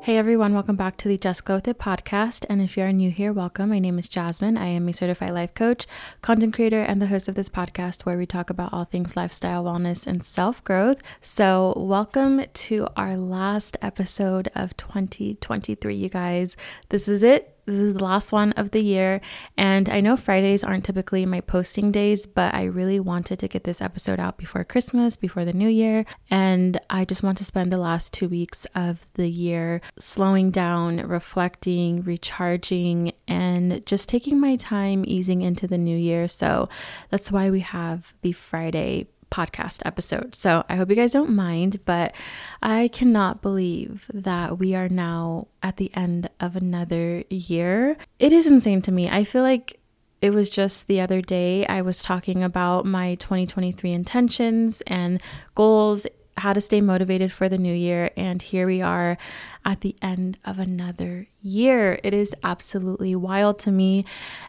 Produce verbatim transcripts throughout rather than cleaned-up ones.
Hey everyone, welcome back to the Just Go With It podcast. And if you are new here, welcome. My name is Jasmine. I am a certified life coach, content creator, and the host of this podcast where we talk about all things lifestyle, wellness, and self-growth. So welcome to our last episode of twenty twenty-three, you guys. This is it. This is the last one of the year, and I know Fridays aren't typically my posting days, but I really wanted to get this episode out before Christmas, before the new year, and I just want to spend the last two weeks of the year slowing down, reflecting, recharging, and just taking my time easing into the new year. So that's why we have the Friday podcast episode. So I hope you guys don't mind, but I cannot believe that we are now at the end of another year. It is insane to me. I feel like it was just the other day I was talking about my twenty twenty-three intentions and goals, how to stay motivated for the new year, and here we are at the end of another year. It is absolutely wild to me,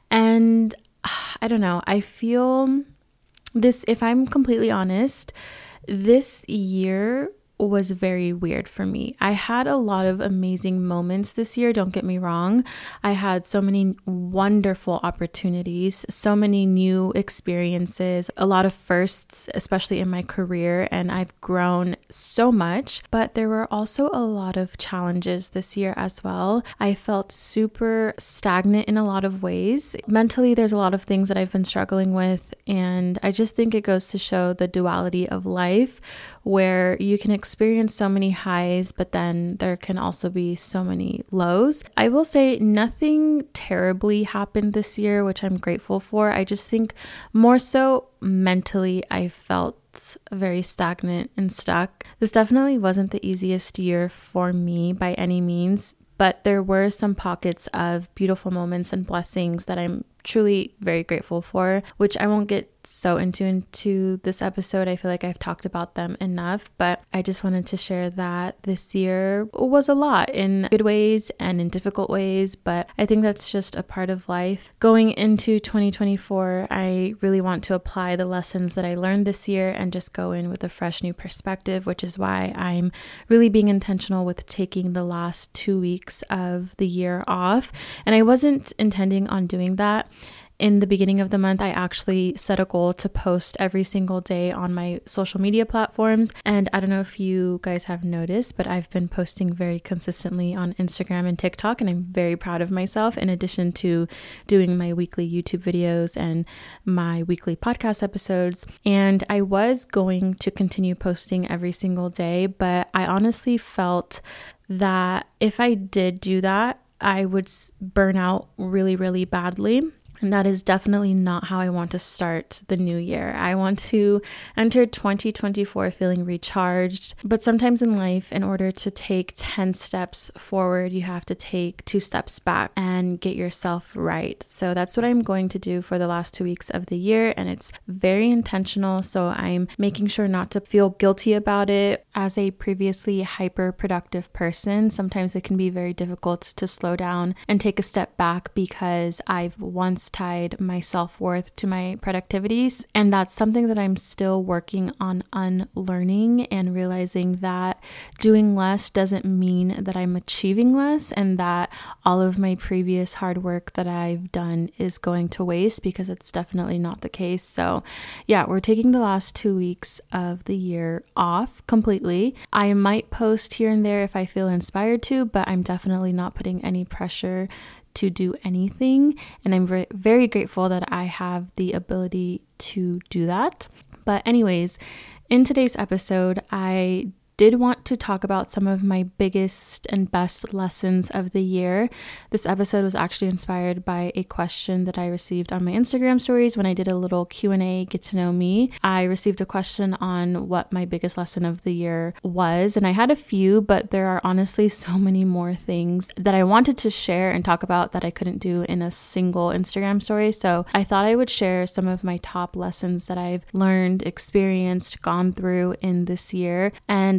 and I don't know, I feel This, if I'm completely honest, this year was very weird for me. I had a lot of amazing moments this year, don't get me wrong. I had so many wonderful opportunities, so many new experiences, a lot of firsts, especially in my career, and I've grown so much. But there were also a lot of challenges this year as well. I felt super stagnant in a lot of ways. Mentally, there's a lot of things that I've been struggling with, and I just think it goes to show the duality of life, where you can experience so many highs, but then there can also be so many lows. I will say nothing terribly happened this year, which I'm grateful for. I just think more so mentally, I felt very stagnant and stuck. This definitely wasn't the easiest year for me by any means, but there were some pockets of beautiful moments and blessings that I'm truly very grateful for, which I won't get so into into this episode. I feel like I've talked about them enough, but I just wanted to share that this year was a lot in good ways and in difficult ways, but I think that's just a part of life. Going into twenty twenty-four, I really want to apply the lessons that I learned this year and just go in with a fresh new perspective, which is why I'm really being intentional with taking the last two weeks of the year off. And I wasn't intending on doing that. In the beginning of the month, I actually set a goal to post every single day on my social media platforms. And I don't know if you guys have noticed, but I've been posting very consistently on Instagram and TikTok, and I'm very proud of myself, in addition to doing my weekly YouTube videos and my weekly podcast episodes. And I was going to continue posting every single day, but I honestly felt that if I did do that, I would burn out really, really badly. And that is definitely not how I want to start the new year. I want to enter twenty twenty-four feeling recharged. But sometimes in life, in order to take ten steps forward, you have to take two steps back and get yourself right. So that's what I'm going to do for the last two weeks of the year. And it's very intentional. So I'm making sure not to feel guilty about it. As a previously hyper productive person, sometimes it can be very difficult to slow down and take a step back because I've once tied my self-worth to my productivities, and that's something that I'm still working on unlearning and realizing that doing less doesn't mean that I'm achieving less and that all of my previous hard work that I've done is going to waste, because it's definitely not the case. So yeah, we're taking the last two weeks of the year off completely. I might post here and there if I feel inspired to, but I'm definitely not putting any pressure to do anything, and I'm very, very grateful that I have the ability to do that. But anyways, in today's episode, I did want to talk about some of my biggest and best lessons of the year. This episode was actually inspired by a question that I received on my Instagram stories when I did a little Q and A, get to know me. I received a question on what my biggest lesson of the year was, and I had a few, but there are honestly so many more things that I wanted to share and talk about that I couldn't do in a single Instagram story. So I thought I would share some of my top lessons that I've learned, experienced, gone through in this year. And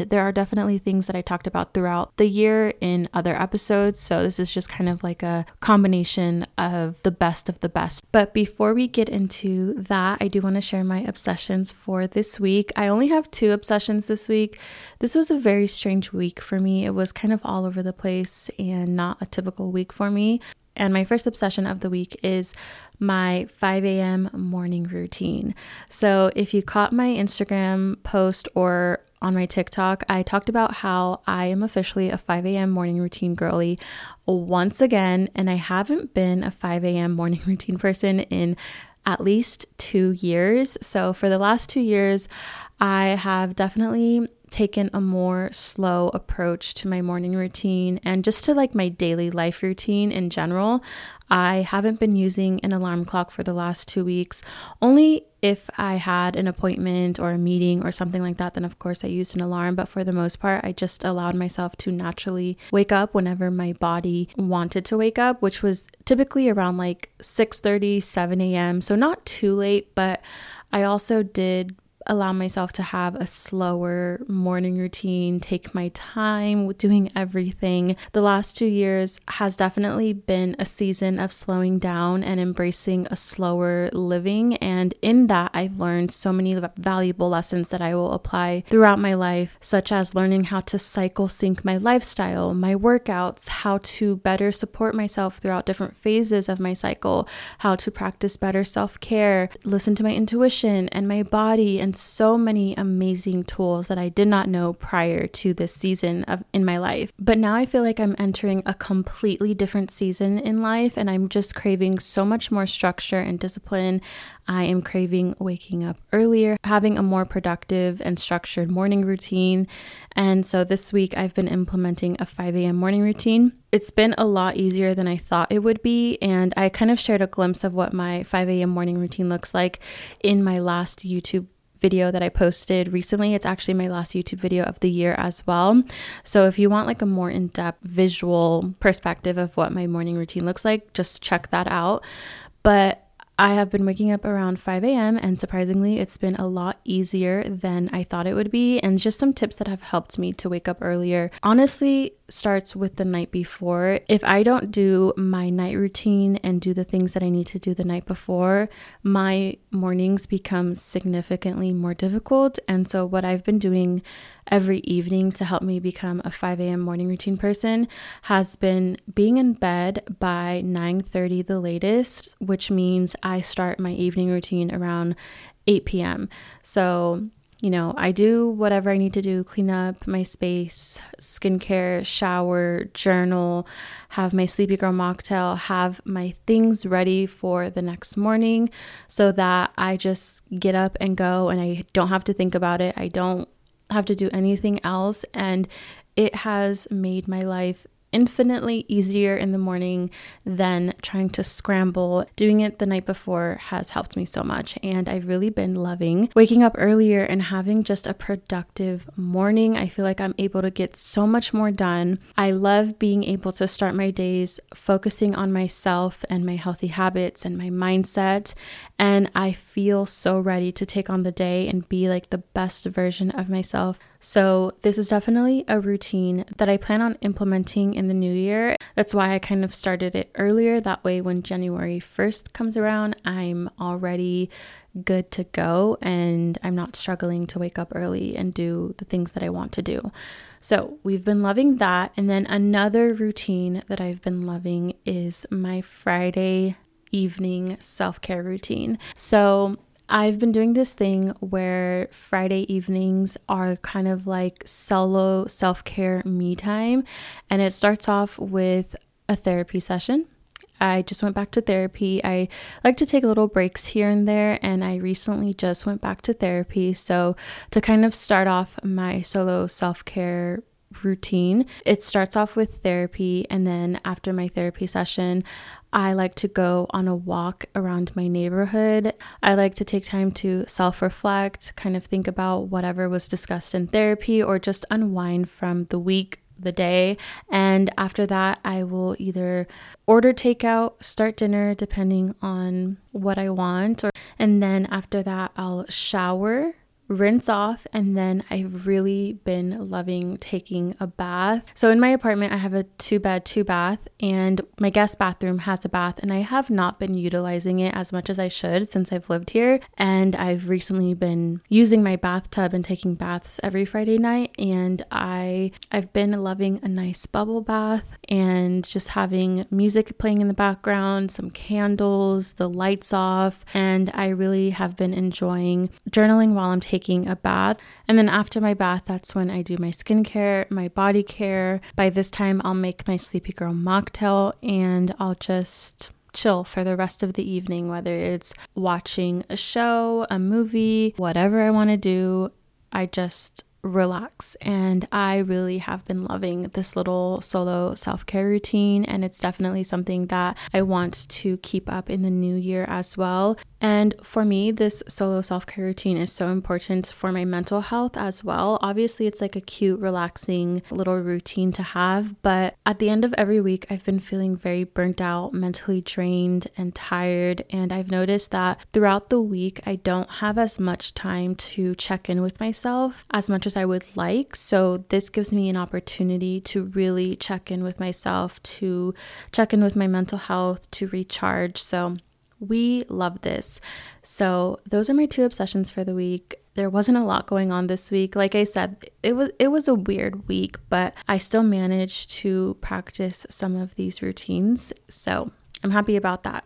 And there are definitely things that I talked about throughout the year in other episodes. So this is just kind of like a combination of the best of the best. But before we get into that, I do want to share my obsessions for this week. I only have two obsessions this week. This was a very strange week for me. It was kind of all over the place and not a typical week for me. And my first obsession of the week is my five a.m. morning routine. So if you caught my Instagram post or on my TikTok, I talked about how I am officially a five a.m. morning routine girly once again, and I haven't been a five a.m. morning routine person in at least two years. So for the last two years, I have definitely taken a more slow approach to my morning routine and just to like my daily life routine in general. I haven't been using an alarm clock for the last two weeks. Only if I had an appointment or a meeting or something like that, then of course I used an alarm. But for the most part, I just allowed myself to naturally wake up whenever my body wanted to wake up, which was typically around like six thirty, seven a.m. So not too late, but I also did allow myself to have a slower morning routine, take my time with doing everything. The last two years has definitely been a season of slowing down and embracing a slower living. And in that, I've learned so many valuable lessons that I will apply throughout my life, such as learning how to cycle sync my lifestyle, my workouts, how to better support myself throughout different phases of my cycle, how to practice better self-care, listen to my intuition and my body, and so many amazing tools that I did not know prior to this season of in my life. But now I feel like I'm entering a completely different season in life, and I'm just craving so much more structure and discipline. I am craving waking up earlier, having a more productive and structured morning routine. And so this week I've been implementing a five a.m. morning routine. It's been a lot easier than I thought it would be, and I kind of shared a glimpse of what my five a.m. morning routine looks like in my last YouTube video that I posted recently. It's actually my last YouTube video of the year as well. So if you want like a more in-depth visual perspective of what my morning routine looks like, just check that out. But I have been waking up around five a.m. and surprisingly, it's been a lot easier than I thought it would be. And just some tips that have helped me to wake up earlier honestly starts with the night before. If I don't do my night routine and do the things that I need to do the night before, my mornings become significantly more difficult. And so what I've been doing every evening to help me become a five a.m. morning routine person has been being in bed by nine thirty the latest, which means I start my evening routine around eight p.m. So, you know, I do whatever I need to do, clean up my space, skincare, shower, journal, have my Sleepy Girl mocktail, have my things ready for the next morning so that I just get up and go and I don't have to think about it. I don't have to do anything else, and it has made my life infinitely easier in the morning than trying to scramble. Doing it the night before has helped me so much, and I've really been loving waking up earlier and having just a productive morning. I feel like I'm able to get so much more done. I love being able to start my days focusing on myself and my healthy habits and my mindset, and I feel so ready to take on the day and be like the best version of myself. So this is definitely a routine that I plan on implementing in the new year. That's why I kind of started it earlier. That way when January first comes around, I'm already good to go and I'm not struggling to wake up early and do the things that I want to do. So we've been loving that. And then another routine that I've been loving is my Friday evening self-care routine. So I've been doing this thing where Friday evenings are kind of like solo self-care me time, and it starts off with a therapy session. I just went back to therapy. I like to take little breaks here and there, and I recently just went back to therapy. So to kind of start off my solo self-care routine, it starts off with therapy, and then after my therapy session, I like to go on a walk around my neighborhood. I like to take time to self-reflect, kind of think about whatever was discussed in therapy, or just unwind from the week, the day. And after that, I will either order takeout, start dinner, depending on what I want. Or, and then after that, I'll shower rinse off, and then I've really been loving taking a bath. So in my apartment, I have a two bed, two bath, and my guest bathroom has a bath, and I have not been utilizing it as much as I should since I've lived here. And I've recently been using my bathtub and taking baths every Friday night, and I I've been loving a nice bubble bath and just having music playing in the background, some candles, the lights off, and I really have been enjoying journaling while I'm taking a bath. And then after my bath, that's when I do my skincare, my body care. By this time, I'll make my Sleepy Girl mocktail, and I'll just chill for the rest of the evening, whether it's watching a show, a movie, whatever I want to do. I just relax, and I really have been loving this little solo self-care routine, and it's definitely something that I want to keep up in the new year as well. And for me, this solo self-care routine is so important for my mental health as well. Obviously, it's like a cute, relaxing little routine to have, but at the end of every week, I've been feeling very burnt out, mentally drained and tired, and I've noticed that throughout the week, I don't have as much time to check in with myself as much as I would like. So this gives me an opportunity to really check in with myself, to check in with my mental health, to recharge. So we love this. So those are my two obsessions for the week. There wasn't a lot going on this week. Like I said, it was it was a weird week, but I still managed to practice some of these routines. So I'm happy about that.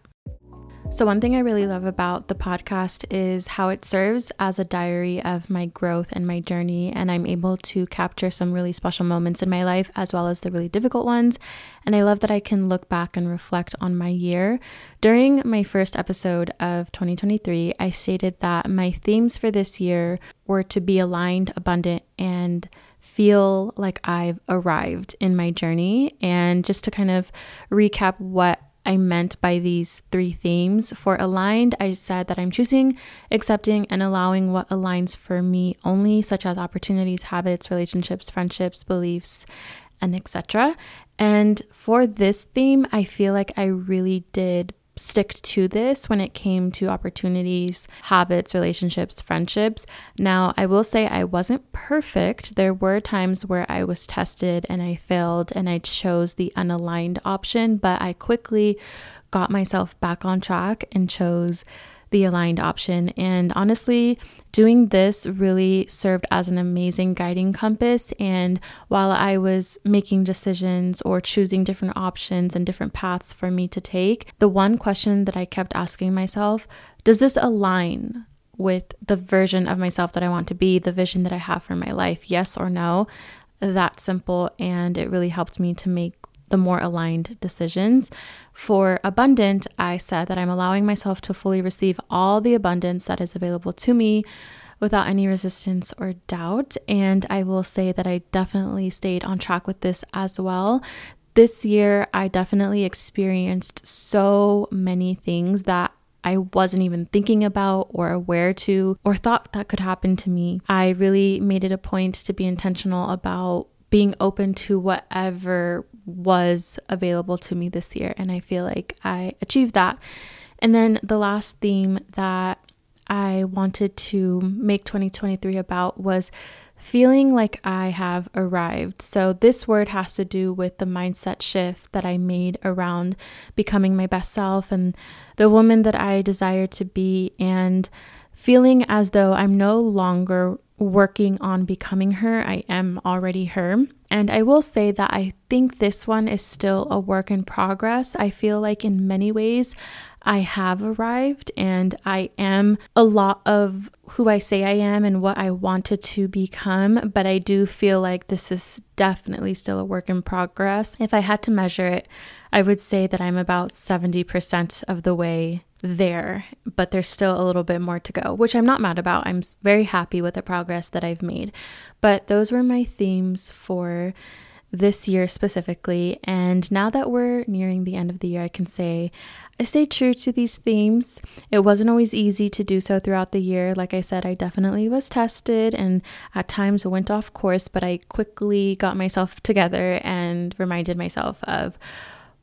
So one thing I really love about the podcast is how it serves as a diary of my growth and my journey, and I'm able to capture some really special moments in my life as well as the really difficult ones. And I love that I can look back and reflect on my year. During my first episode of twenty twenty-three, I stated that my themes for this year were to be aligned, abundant, and feel like I've arrived in my journey. And just to kind of recap what I meant by these three themes. For aligned, I said that I'm choosing, accepting, and allowing what aligns for me only, such as opportunities, habits, relationships, friendships, beliefs, and et cetera. And for this theme, I feel like I really did stick to this when it came to opportunities, habits, relationships, friendships. Now, I will say I wasn't perfect. There were times where I was tested and I failed and I chose the unaligned option, but I quickly got myself back on track and chose the aligned option. And honestly, doing this really served as an amazing guiding compass. And while I was making decisions or choosing different options and different paths for me to take, the one question that I kept asking myself, does this align with the version of myself that I want to be, the vision that I have for my life? Yes or no? That simple. And it really helped me to make the more aligned decisions. For abundant, I said that I'm allowing myself to fully receive all the abundance that is available to me without any resistance or doubt. And I will say that I definitely stayed on track with this as well. This year, I definitely experienced so many things that I wasn't even thinking about or aware to or thought that could happen to me. I really made it a point to be intentional about being open to whatever was available to me this year. And I feel like I achieved that. And then the last theme that I wanted to make twenty twenty-three about was feeling like I have arrived. So this word has to do with the mindset shift that I made around becoming my best self and the woman that I desire to be, and feeling as though I'm no longer working on becoming her. I am already her. And I will say that I think this one is still a work in progress. I feel like in many ways I have arrived and I am a lot of who I say I am and what I wanted to become, but I do feel like this is definitely still a work in progress. If I had to measure it, I would say that I'm about seventy percent of the way there, but there's still a little bit more to go, which I'm not mad about. I'm very happy with the progress that I've made. But those were my themes for this year specifically. And now that we're nearing the end of the year, I can say I stayed true to these themes. It wasn't always easy to do so throughout the year. Like I said, I definitely was tested and at times went off course, but I quickly got myself together and reminded myself of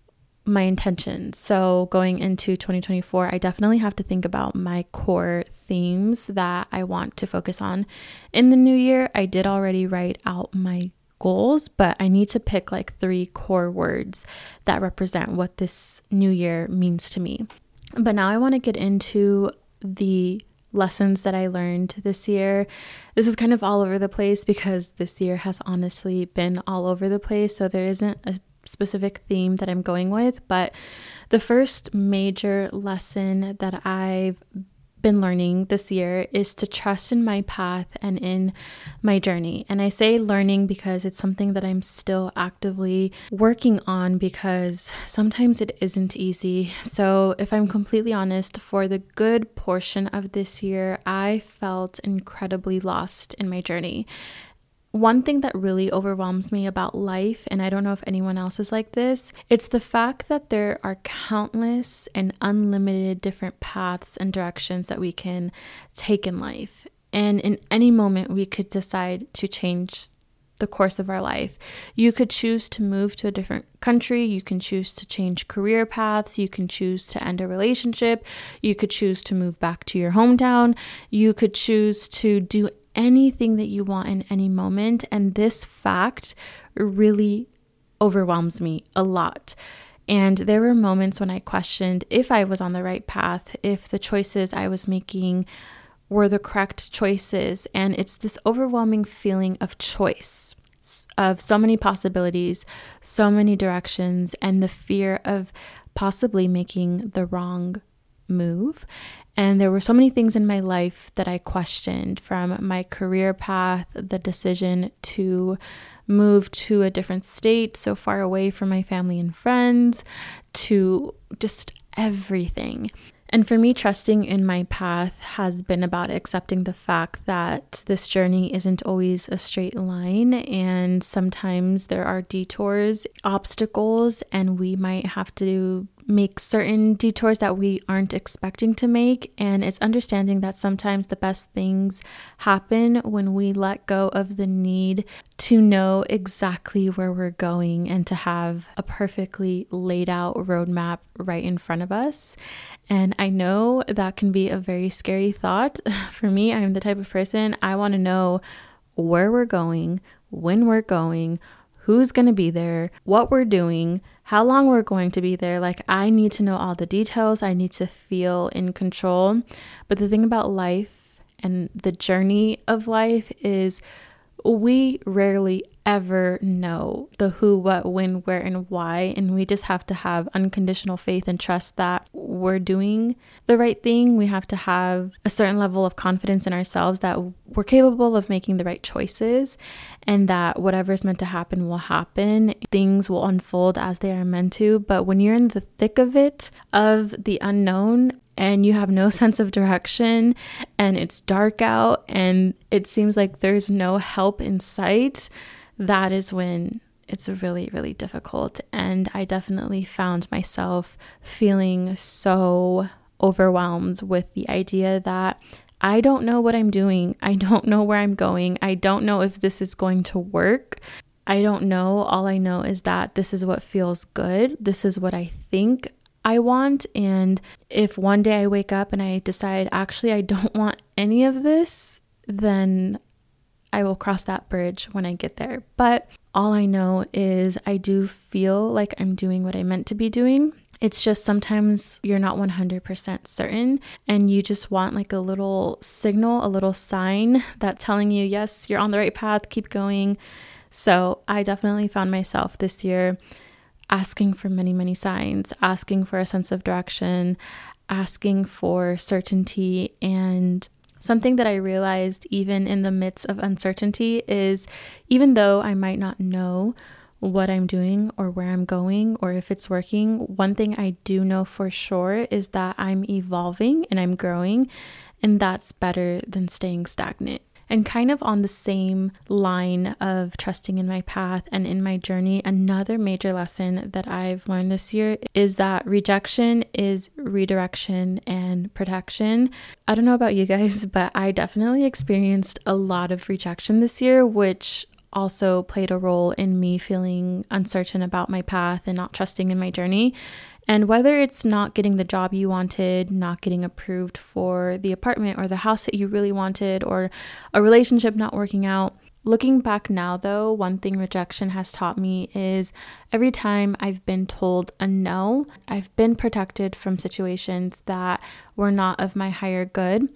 my intentions. So going into twenty twenty-four, I definitely have to think about my core themes that I want to focus on. In the new year, I did already write out my goals, but I need to pick like three core words that represent what this new year means to me. But now I want to get into the lessons that I learned this year. This is kind of all over the place because this year has honestly been all over the place. So there isn't a specific theme that I'm going with, but the first major lesson that I've been learning this year is to trust in my path and in my journey. And I say learning because it's something that I'm still actively working on, because sometimes it isn't easy. So if I'm completely honest, for the good portion of this year, I felt incredibly lost in my journey. One thing that really overwhelms me about life, and I don't know if anyone else is like this, it's the fact that there are countless and unlimited different paths and directions that we can take in life. And in any moment, we could decide to change the course of our life. You could choose to move to a different country. You can choose to change career paths. You can choose to end a relationship. You could choose to move back to your hometown. You could choose to do anything that you want in any moment. And this fact really overwhelms me a lot. And there were moments when I questioned if I was on the right path, if the choices I was making were the correct choices. And it's this overwhelming feeling of choice, of so many possibilities, so many directions, and the fear of possibly making the wrong move. And there were so many things in my life that I questioned, from my career path, the decision to move to a different state so far away from my family and friends, to just everything. And for me, trusting in my path has been about accepting the fact that this journey isn't always a straight line, and sometimes there are detours, obstacles, and we might have to make certain detours that we aren't expecting to make. And it's understanding that sometimes the best things happen when we let go of the need to know exactly where we're going and to have a perfectly laid out roadmap right in front of us. And I know that can be a very scary thought. For me, I'm the type of person, I want to know where we're going, when we're going, who's going to be there, what we're doing, how long we're going to be there. Like, I need to know all the details. I need to feel in control. But the thing about life and the journey of life is we rarely ever know the who, what, when, where, and why. And we just have to have unconditional faith and trust that we're doing the right thing. We have to have a certain level of confidence in ourselves that we're capable of making the right choices, and that whatever's meant to happen will happen. Things will unfold as they are meant to. But when you're in the thick of it, of the unknown, and you have no sense of direction, and it's dark out, and it seems like there's no help in sight, that is when it's really, really difficult. And I definitely found myself feeling so overwhelmed with the idea that I don't know what I'm doing. I don't know where I'm going. I don't know if this is going to work. I don't know. All I know is that this is what feels good. This is what I think I want. And if one day I wake up and I decide, actually, I don't want any of this, then I will cross that bridge when I get there. But all I know is I do feel like I'm doing what I meant to be doing. It's just sometimes you're not one hundred percent certain, and you just want like a little signal, a little sign that telling you, yes, you're on the right path, keep going. So I definitely found myself this year asking for many, many signs, asking for a sense of direction, asking for certainty. And something that I realized even in the midst of uncertainty is, even though I might not know what I'm doing or where I'm going or if it's working, one thing I do know for sure is that I'm evolving and I'm growing, and that's better than staying stagnant. And kind of on the same line of trusting in my path and in my journey, another major lesson that I've learned this year is that rejection is redirection and protection. I don't know about you guys, but I definitely experienced a lot of rejection this year, which also played a role in me feeling uncertain about my path and not trusting in my journey. And whether it's not getting the job you wanted, not getting approved for the apartment or the house that you really wanted, or a relationship not working out, looking back now though, one thing rejection has taught me is every time I've been told a no, I've been protected from situations that were not of my higher good.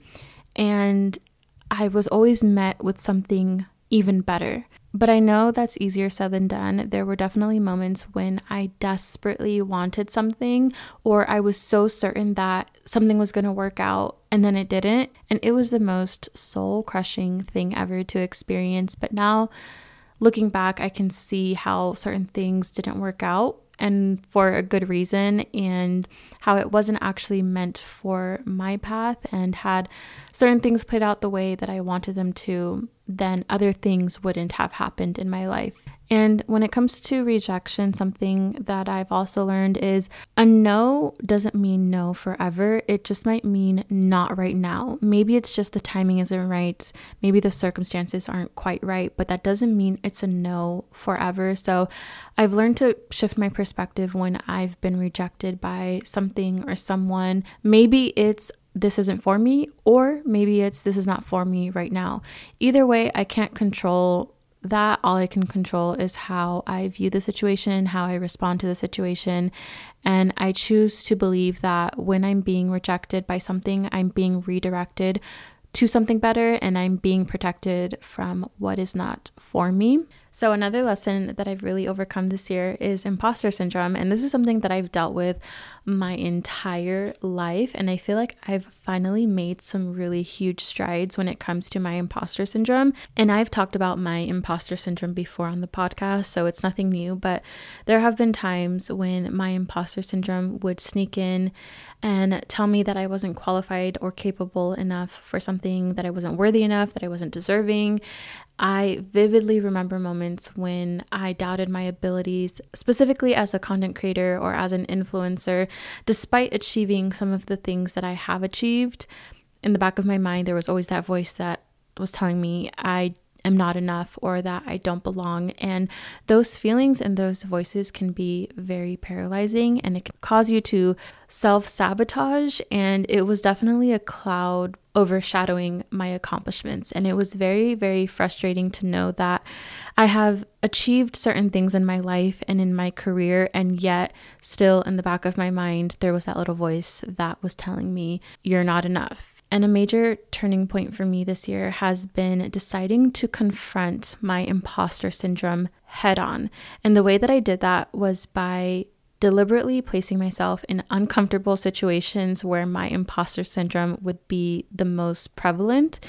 And I was always met with something even better. But I know that's easier said than done. There were definitely moments when I desperately wanted something, or I was so certain that something was going to work out and then it didn't. And it was the most soul-crushing thing ever to experience. But now, looking back, I can see how certain things didn't work out, and for a good reason, and how it wasn't actually meant for my path. And had certain things played out the way that I wanted them to, then other things wouldn't have happened in my life. And when it comes to rejection, something that I've also learned is a no doesn't mean no forever. It just might mean not right now. Maybe it's just the timing isn't right. Maybe the circumstances aren't quite right, but that doesn't mean it's a no forever. So I've learned to shift my perspective when I've been rejected by something or someone. Maybe it's this isn't for me, or maybe it's this is not for me right now. Either way, I can't control that. All I can control is how I view the situation, how I respond to the situation. And I choose to believe that when I'm being rejected by something, I'm being redirected to something better, and I'm being protected from what is not for me. So another lesson that I've really overcome this year is imposter syndrome. And this is something that I've dealt with my entire life. And I feel like I've finally made some really huge strides when it comes to my imposter syndrome. And I've talked about my imposter syndrome before on the podcast, so it's nothing new. But there have been times when my imposter syndrome would sneak in and tell me that I wasn't qualified or capable enough for something, that I wasn't worthy enough, that I wasn't deserving. I vividly remember moments when I doubted my abilities, specifically as a content creator or as an influencer, despite achieving some of the things that I have achieved. In the back of my mind, there was always that voice that was telling me I am not enough or that I don't belong. And those feelings and those voices can be very paralyzing, and it can cause you to self-sabotage. And it was definitely a cloud overshadowing my accomplishments. And it was very, very frustrating to know that I have achieved certain things in my life and in my career, and yet still in the back of my mind, there was that little voice that was telling me, you're not enough. And a major turning point for me this year has been deciding to confront my imposter syndrome head on. And the way that I did that was by deliberately placing myself in uncomfortable situations where my imposter syndrome would be the most prevalent,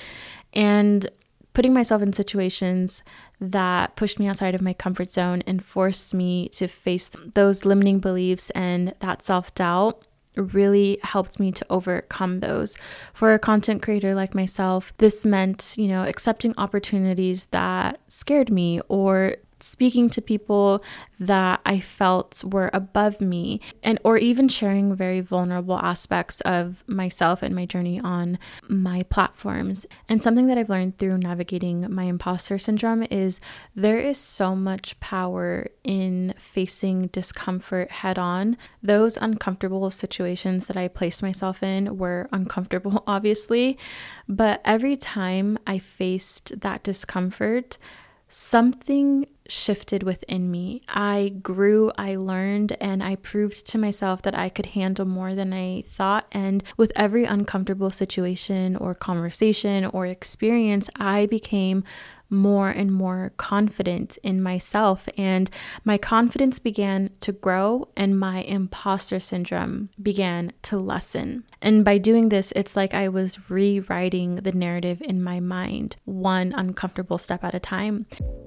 and putting myself in situations that pushed me outside of my comfort zone and forced me to face those limiting beliefs and that self-doubt really helped me to overcome those. For a content creator like myself, this meant, you know, accepting opportunities that scared me, or speaking to people that I felt were above me, and or even sharing very vulnerable aspects of myself and my journey on my platforms. And something that I've learned through navigating my imposter syndrome is there is so much power in facing discomfort head on. Those uncomfortable situations that I placed myself in were uncomfortable, obviously, but every time I faced that discomfort, something shifted within me. I grew, I learned, and I proved to myself that I could handle more than I thought. And with every uncomfortable situation or conversation or experience, I became more and more confident in myself, and my confidence began to grow, and my imposter syndrome began to lessen. And by doing this, it's like I was rewriting the narrative in my mind, one uncomfortable step at a time.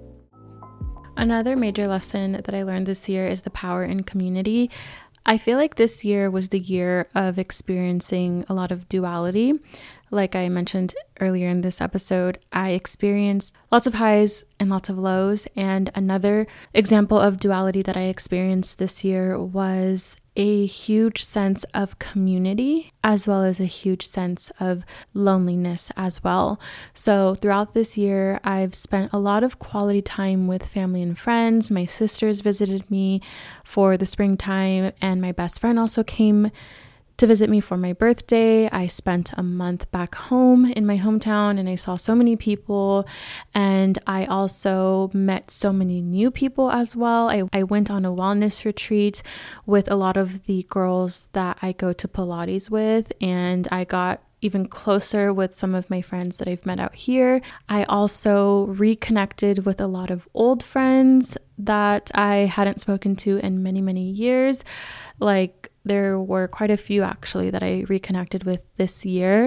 Another major lesson that I learned this year is the power in community. I feel like this year was the year of experiencing a lot of duality. Like I mentioned earlier in this episode, I experienced lots of highs and lots of lows. And another example of duality that I experienced this year was a huge sense of community, as well as a huge sense of loneliness as well. So throughout this year, I've spent a lot of quality time with family and friends. My sisters visited me for the springtime, and my best friend also came to visit me for my birthday. I spent a month back home in my hometown, and I saw so many people, and I also met so many new people as well. I, I went on a wellness retreat with a lot of the girls that I go to Pilates with, and I got even closer with some of my friends that I've met out here. I also reconnected with a lot of old friends that I hadn't spoken to in many, many years. Like there were quite a few actually that I reconnected with this year.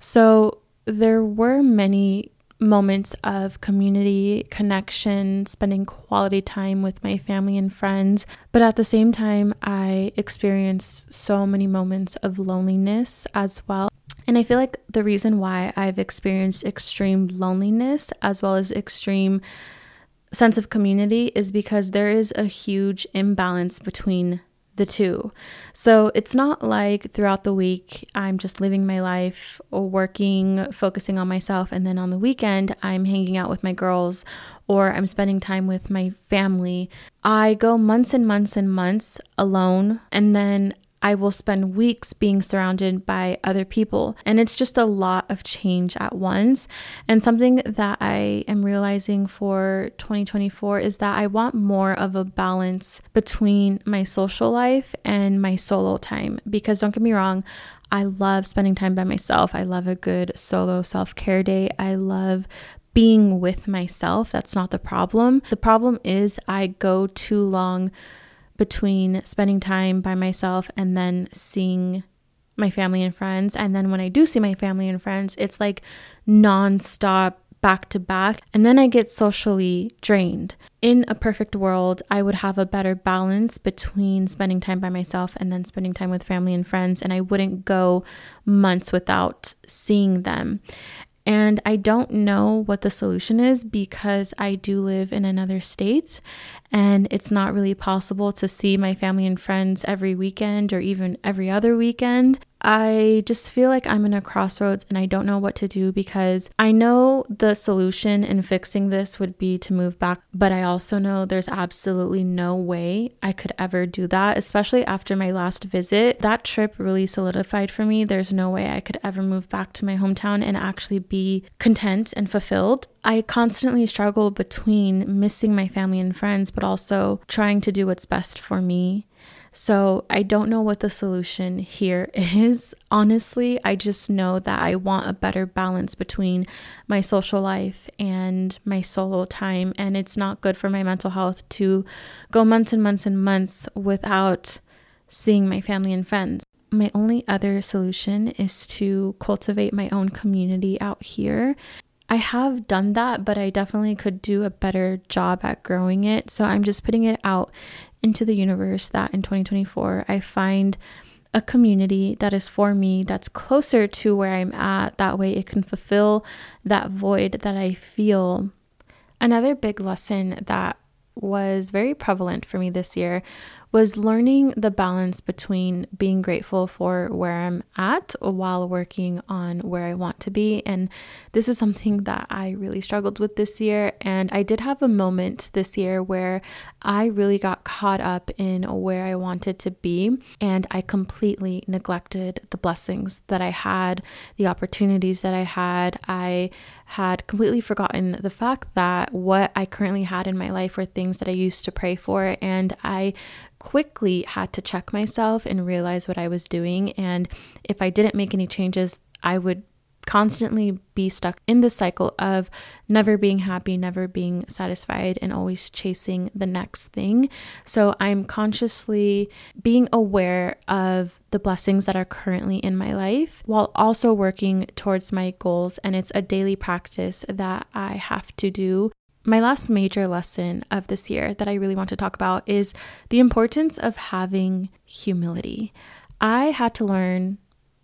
So there were many moments of community connection, spending quality time with my family and friends. But at the same time, I experienced so many moments of loneliness as well. And I feel like the reason why I've experienced extreme loneliness as well as extreme sense of community is because there is a huge imbalance between the two. So it's not like throughout the week I'm just living my life or working, focusing on myself, and then on the weekend I'm hanging out with my girls or I'm spending time with my family. I go months and months and months alone, and then I will spend weeks being surrounded by other people. And it's just a lot of change at once. And something that I am realizing for twenty twenty-four is that I want more of a balance between my social life and my solo time. Because don't get me wrong, I love spending time by myself. I love a good solo self-care day. I love being with myself. That's not the problem. The problem is I go too long between spending time by myself and then seeing my family and friends. And then when I do see my family and friends, it's like nonstop, back to back. And then I get socially drained. In a perfect world, I would have a better balance between spending time by myself and then spending time with family and friends. And I wouldn't go months without seeing them. And I don't know what the solution is because I do live in another state and it's not really possible to see my family and friends every weekend or even every other weekend. I just feel like I'm in a crossroads and I don't know what to do because I know the solution in fixing this would be to move back, but I also know there's absolutely no way I could ever do that, especially after my last visit. That trip really solidified for me. There's no way I could ever move back to my hometown and actually be content and fulfilled. I constantly struggle between missing my family and friends, but also trying to do what's best for me. So I don't know what the solution here is. Honestly, I just know that I want a better balance between my social life and my solo time. And it's not good for my mental health to go months and months and months without seeing my family and friends. My only other solution is to cultivate my own community out here. I have done that, but I definitely could do a better job at growing it. So I'm just putting it out into the universe that in twenty twenty-four, I find a community that is for me, that's closer to where I'm at. That way it can fulfill that void that I feel. Another big lesson that was very prevalent for me this year was learning the balance between being grateful for where I'm at while working on where I want to be. And this is something that I really struggled with this year. And I did have a moment this year where I really got caught up in where I wanted to be. And I completely neglected the blessings that I had, the opportunities that I had. I had completely forgotten the fact that what I currently had in my life were things that I used to pray for. And I quickly had to check myself and realize what I was doing. And if I didn't make any changes, I would constantly be stuck in this cycle of never being happy, never being satisfied, and always chasing the next thing. So I'm consciously being aware of the blessings that are currently in my life while also working towards my goals. And it's a daily practice that I have to do. My last major lesson of this year that I really want to talk about is the importance of having humility. I had to learn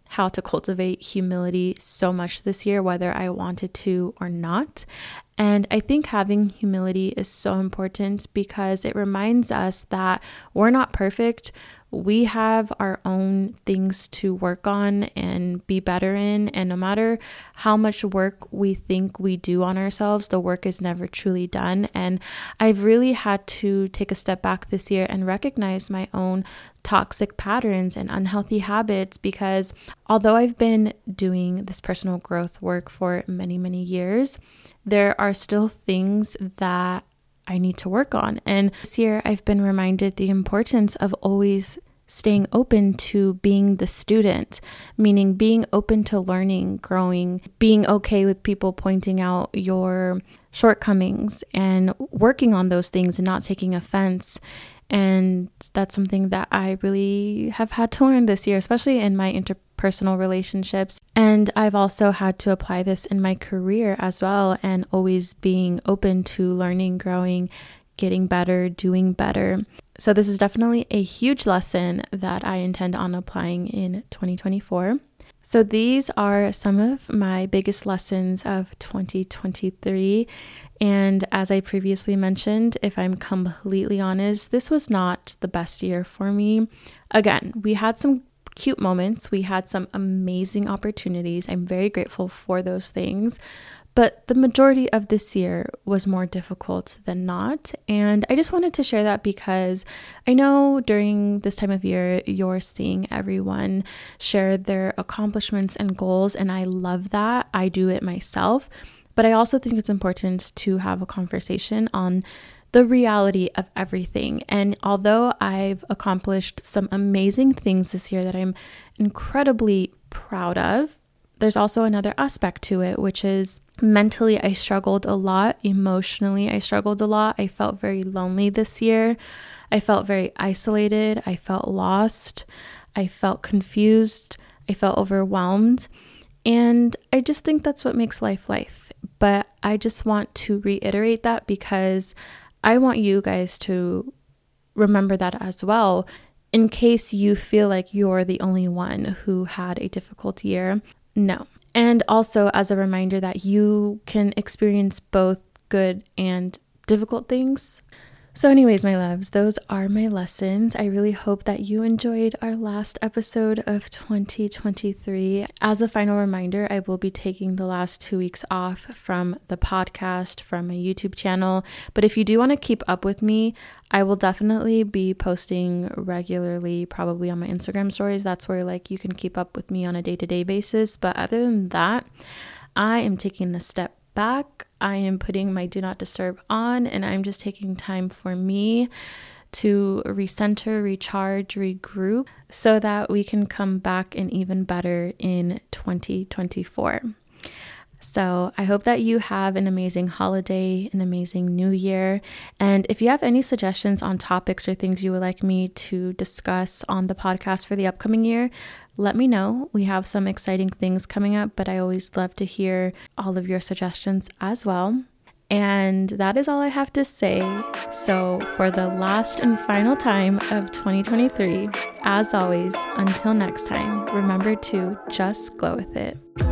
how to cultivate humility so much this year, whether I wanted to or not. And I think having humility is so important because it reminds us that we're not perfect. We have our own things to work on and be better in. And no matter how much work we think we do on ourselves, the work is never truly done. And I've really had to take a step back this year and recognize my own toxic patterns and unhealthy habits, because although I've been doing this personal growth work for many, many years, there are still things that I need to work on. And this year I've been reminded the importance of always staying open to being the student, meaning being open to learning, growing, being okay with people pointing out your shortcomings and working on those things and not taking offense. And that's something that I really have had to learn this year, especially in my interpersonal relationships. And I've also had to apply this in my career as well, and always being open to learning, growing, getting better, doing better. So this is definitely a huge lesson that I intend on applying in twenty twenty-four. So these are some of my biggest lessons of twenty twenty-three. And as I previously mentioned, if I'm completely honest, this was not the best year for me. Again, we had some cute moments. We had some amazing opportunities. I'm very grateful for those things. But the majority of this year was more difficult than not. And I just wanted to share that because I know during this time of year, you're seeing everyone share their accomplishments and goals. And I love that. I do it myself. But I also think it's important to have a conversation on the reality of everything. And although I've accomplished some amazing things this year that I'm incredibly proud of, there's also another aspect to it, which is mentally, I struggled a lot. Emotionally, I struggled a lot. I felt very lonely this year. I felt very isolated. I felt lost. I felt confused. I felt overwhelmed. And I just think that's what makes life life. But I just want to reiterate that because I want you guys to remember that as well, in case you feel like you're the only one who had a difficult year. No. And also as a reminder that you can experience both good and difficult things. So anyways, my loves, those are my lessons. I really hope that you enjoyed our last episode of twenty twenty-three. As a final reminder, I will be taking the last two weeks off from the podcast, from my YouTube channel. But if you do want to keep up with me, I will definitely be posting regularly, probably on my Instagram stories. That's where like you can keep up with me on a day-to-day basis. But other than that, I am taking a step back. I am putting my do not disturb on, and I'm just taking time for me to recenter, recharge, regroup so that we can come back and even better in twenty twenty-four. So I hope that you have an amazing holiday, an amazing new year. And if you have any suggestions on topics or things you would like me to discuss on the podcast for the upcoming year, let me know. We have some exciting things coming up, but I always love to hear all of your suggestions as well. And that is all I have to say. So for the last and final time of twenty twenty-three, as always, until next time, remember to just glow with it.